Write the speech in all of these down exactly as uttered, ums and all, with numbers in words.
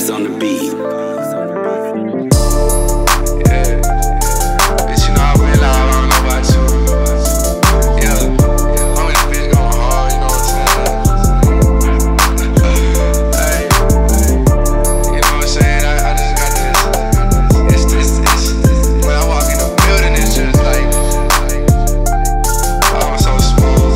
Vibes on the beat. Yeah, bitch, you know I been live, I don't know about you. Yeah, I'm in this bitch going hard, you know what I'm saying? Hey, you know what I'm saying? I, I just got this. It's this, it's, when I walk in the building, it's just like, I'm so smooth,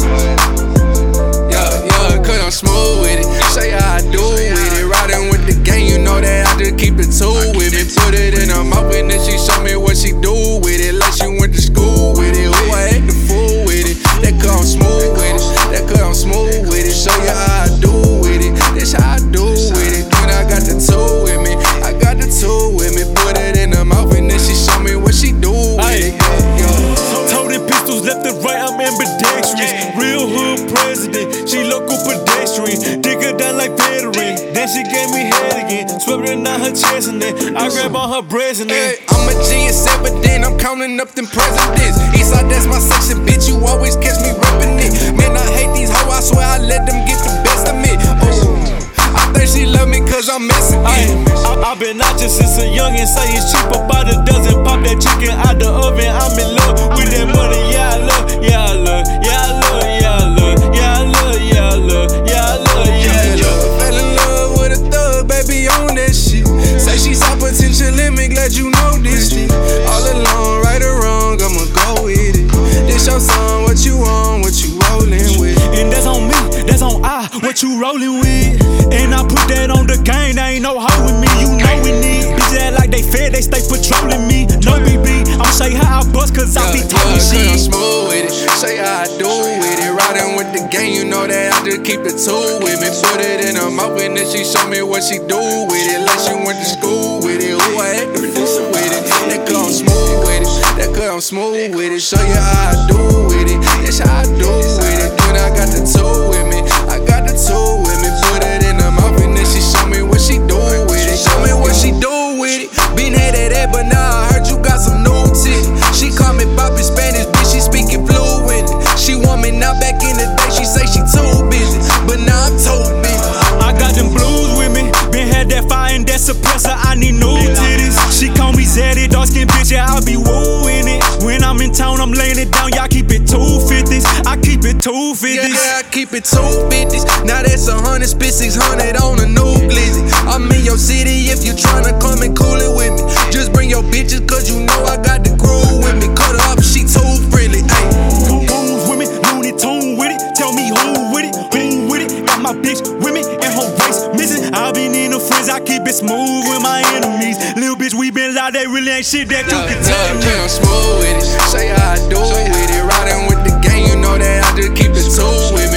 man. Yeah, yeah, cause I'm smooth with it. Say how I do with it. Riding with the gang, you know that I just keep it two with me. Put it in her mouth and then she show me what she do with it. Like she went to school with it. Ooh, I act the fool with it. That cause I'm smooth with it. That cause I'm smooth with it. Show you how I do with it. This how I do with it. When I got the two with me, I got the two with me. Put it in her mouth and then she show me what she do with it. Yeah, yeah. Toting pistols left and right, I'm ambidextrous. Real hood president, she local pedestrian. Dig her down like veteran. Then she gave me head again. Swept it down her chest and then I grab on her breast and then Hey, I'm a G S seven, then I'm counting up them presidents. Eastside, that's my section, bitch. You always catch me reppin' it. Man, I hate these hoes, I swear I let them get the best of me. Oh, I think she love me cause I'm messing Ay, it. I, I been out just since a youngin'. Say it's cheap about a dozen. Pop that chicken out the oven. I'm in love with that money. Yeah, I love, yeah, I love, yeah, I love, yeah, I love, yeah, I love, yeah, I love, yeah, I love, yeah, I love. Fell in love with a thug, baby, on that shit. Say she saw potential in me, glad you know this shit. All alone, right or wrong, I'ma go with it. This your song, what you on, what you rollin' with. And that's on me, that's on I, what you rollin' with. And I put that on the gang, they ain't no hoe with me, you know we need. Bitches act like they fed, they stay patrolling me. No B B, I'ma show you how I bust cause I be talking yeah, shit. I'm smooth with it, say how I do with it. Riding with the gang, you know that I just keep it two with me. Put it in her mouth and then she show me what she do with it. Like she went to school with it, ooh, I act the fool with it. That cause I'm smooth with it, that cause I'm smooth with it. Show you how I do with it, that's how I do with it. When I got the two with me, I got the two with me. Put it in her mouth and then she show me what she do with it. Show me what she do with it. Been hated at, but now I heard you got some new titties. She call me Bobby Spanish, bitch, she speaking fluent. She want me now, back in the day, she say she too busy, but now I'm too busy. I got them blues with me, been had that fire and that suppressor, I need new titties. She call me Zaddy, dark skin bitch, yeah, I be wooing it. When I'm in town, I'm laying it down, y'all keep it two fifties. I keep it two fifties. Yeah, yeah, I keep it two fifties. Now that's a hundred, spit six hundred on a new glizzy. I'm in your city if you tryna come and cool it with me. Just bring your bitches, cause you know I got the groove with me. Cut her up, she too friendly, ayy. Move with me, Looney Tune with it. Tell me who with it, who with it. Got my bitch with me and her waist missing. I been in the friends, I keep it smooth with my enemies. Little bitch, we been loud, they really ain't shit that you can tell me. Yeah, I'm smooth with it, say how I do with it. Riding with the gang, you know that I just keep it two with me.